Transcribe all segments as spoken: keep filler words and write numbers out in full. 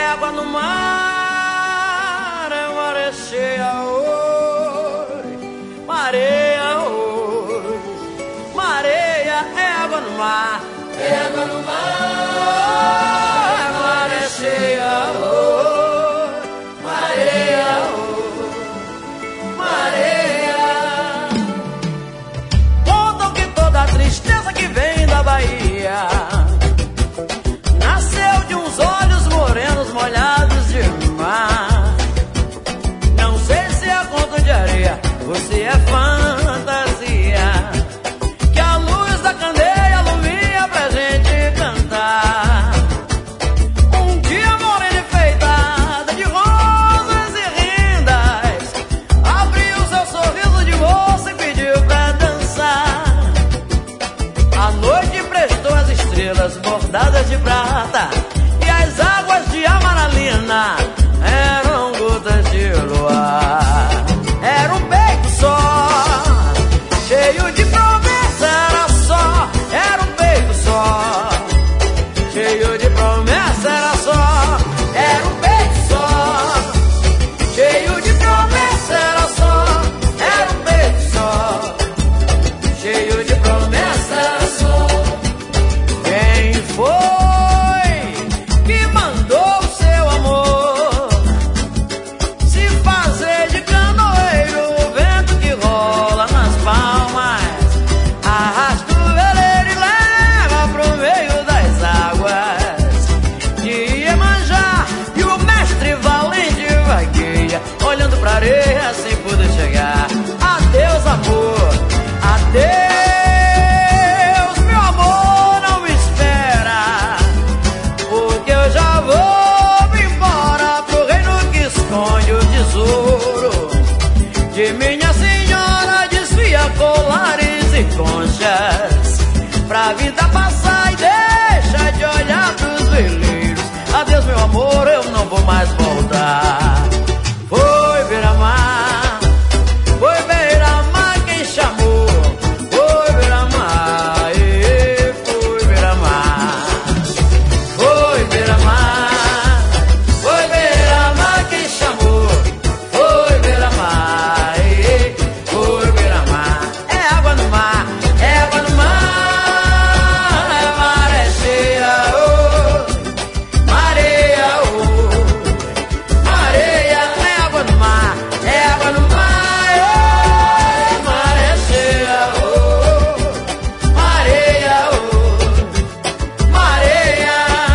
água no mar, é maré cheia hoje, mareia hoje, mareia é água no mar, é água no mar, é maré cheia hoje, mareia hoje, mareia. Contam que toda a tristeza que vem da Bahia nasceu de uns olhos morenos molhados de mar. Não sei se é conto de areia ou se é fantasia, que a luz da candeia alumia pra gente cantar. Um dia morena enfeitada de rosas e rendas abriu seu sorriso de moça e pediu pra dançar. A noite prestou as estrelas bordadas de prata e as águas de amaralina eram gotas de luar. Era um peito só, cheio de promessa, era só. Era um peito só, cheio de promessa, era só. Era um peito só, cheio de promessa, era só. Era um peito só, cheio de promessa, era só. Quem foi que mandou seu amor se fazer de canoeiro? O vento que rola nas palmas arrasta o veleiro e leva pro meio das águas de Iemanjá. E o mestre valente vagueia olhando pra areia sem poder chegar. Adeus, amor, adeus, meu amor, não me espera, porque eu já vou me embora pro reino que esconde o tesouro de minha senhora. Desfia colares e conchas pra vida passar e deixa de olhar pros veleiros. Adeus, meu amor, eu não vou mais voltar. Foi beira-mar, foi beira-mar quem chamou. Foi beira-mar, eh, foi beira-mar. Foi beira-mar, foi beira-mar quem chamou. Foi beira-mar, eh, foi beira-mar. É água no mar, é água no mar, é maré cheia, oh, mareia, oh, mareia. É água no mar, é água no mar, oh, maré cheia, oh, mareia, oh, mareia.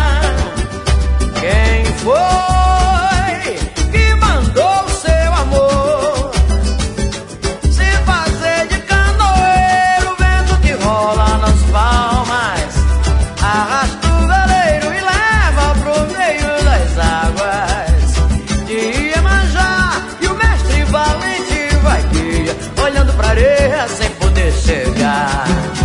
Quem foi que mandou seu amor se fazer de canoeiro? O vento que rola nas palmas arrasta o veleiro e leva pro meio das águas de Iemanjá. E o mestre valente vagueia olhando pra areia sem poder chegar.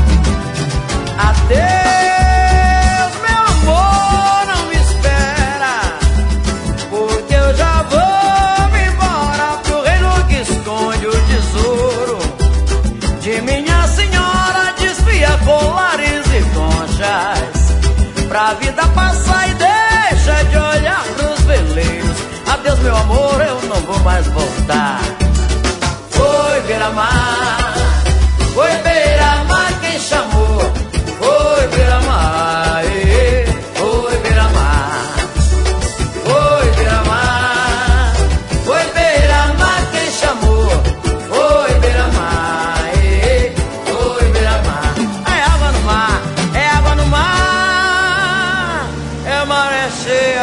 Adeus, meu amor, não me espera, porque eu já vou me embora pro reino que esconde o tesouro de minha senhora. Desfia colares e conchas pra vida passar e deixa de olhar pros veleiros. Adeus, meu amor, eu não vou mais voltar. Foi beira-mar, foi beira-mar quem chamou. Foi beira-mar, eh, foi beira-mar. Foi beira-mar, foi beira-mar quem chamou. Foi beira-mar, eh, foi beira-mar. É água no mar, é água no mar, é maré cheia.